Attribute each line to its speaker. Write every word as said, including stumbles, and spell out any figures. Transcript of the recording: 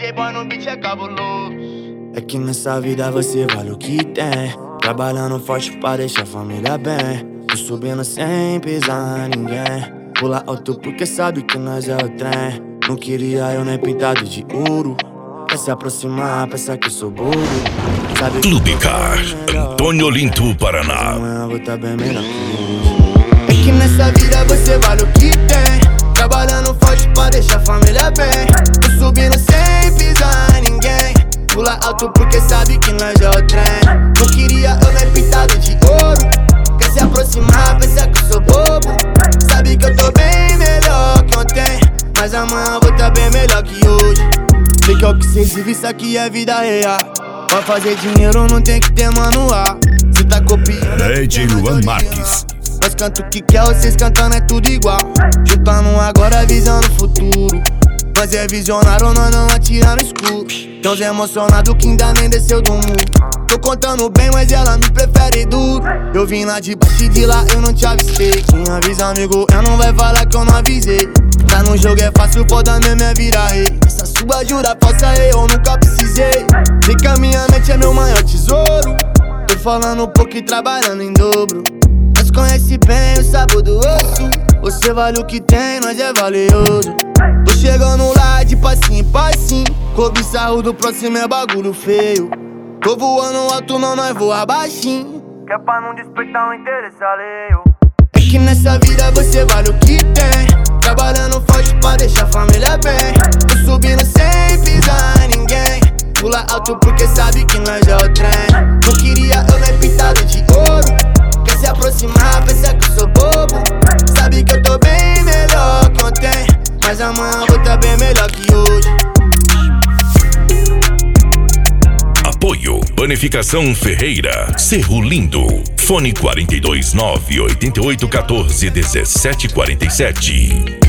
Speaker 1: Playboy no beat é cabuloso.
Speaker 2: É que nessa vida você vale o que tem, trabalhando forte pra deixar a família bem. Tô subindo sem pisar em ninguém, pula alto porque sabe que nós é o trem. Não queria eu nem pintado de ouro, quer se aproximar, pensa que eu sou bobo. Sabe
Speaker 3: Clube Car, Antônio Olinto, Paraná.
Speaker 2: Amanhã vou tá bem melhor que hoje. É que nessa vida você vale o que tem, trabalhando forte pra deixar a família bem. Tô subindo sem pisar em ninguém, pula alto porque sabe que nós é o trem. Não queria eu nem pintado de ouro, quer se aproximar, pensa que eu sou bobo. Sabe que eu tô bem melhor que ontem, mas amanhã vou tá bem melhor que hoje. Sei que é o que cês vivem, isso aqui é vida real. Pra fazer dinheiro não tem que ter manual. Cê tá copiando
Speaker 3: D J Luan Marques.
Speaker 2: Nós canta o que quer, vocês cantando é tudo igual. Juntando agora, visando o futuro. Nós é visionário, nós não atira no escuro. Tão emocionado que ainda nem desceu do muro. Tô contando bem, mas ela me prefere duro. Eu vim lá de baixo e de lá eu não te avisei. Quem avisa amigo, eu não vai falar que eu não avisei. Tá no jogo é fácil, foda mesmo é virar rei. Essa sua jura falsa eu nunca precisei. Sei que a minha mente é meu maior tesouro. Tô falando pouco e trabalhando em dobro. Nós conhece bem o sabor do osso. Você vale o que tem, nós é valioso. Tô chegando lá de passinho em passinho. Cobiçarro do próximo é bagulho feio. Tô voando alto, não, nós voa baixinho, que é pra não despertar o interesse alheio. É que nessa vida você vale o que tem, trabalhando forte pra deixar a família bem. Tô subindo sem pisar em ninguém, pula alto porque sabe que nós é o trem. Não queria eu nem pintado de ouro, quer se aproximar, pensa que eu sou bobo. Sabe que eu tô bem melhor que ontem, mas amanhã vou tá bem melhor que hoje.
Speaker 3: Apoio Panificação Ferreira, Cerro Lindo. Fone quarenta e dois nove oito oito um quatro um sete quatro sete.